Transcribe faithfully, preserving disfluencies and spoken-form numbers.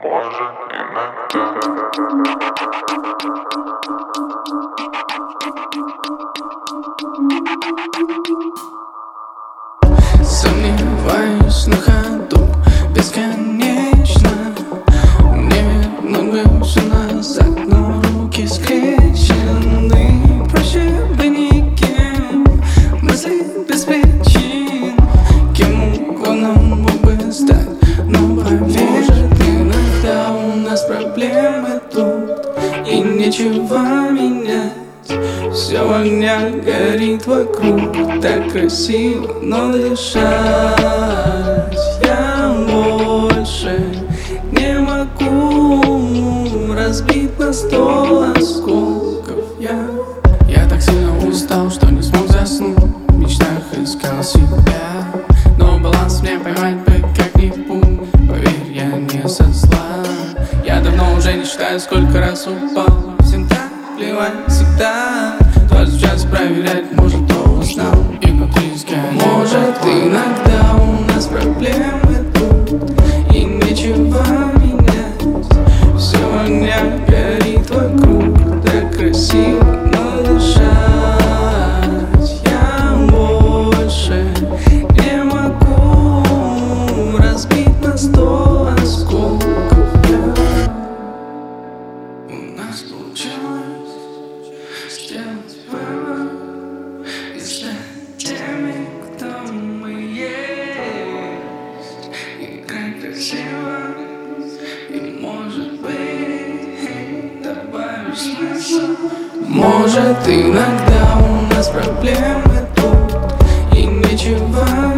Может, иногда. Сомневаюсь на ходу бесконечно. Мне много все назад, но руки скрещены. Проще бы никем, мысли без причин. Кем угодно мог бы стать, но поверь, иногда у нас проблемы тут, и нечего менять. Все в огнях горит вокруг, так красиво, но дышать я больше не могу. Разбит на сто осколков я. Я так сильно устал, что не смог заснуть. В мечтах искал себя, но баланс мне поймать бы как-нибудь. Поверь, я не со зла. Я давно уже не считаю, сколько раз упал. Всем так плевать всегда. Дважды в час проверять, может, кто узнал. И внутри искать. Может, иногда у нас проблемы тут, и нечего менять. Все в огнях горит вокруг, так красиво, но дышать я больше не могу. Разбить на сто осколков я. У нас получилось сделать выбор и стать теми, кто мы есть. Играть красиво, и может быть добавишь смысл. Может, иногда у нас проблемы тут, и нечего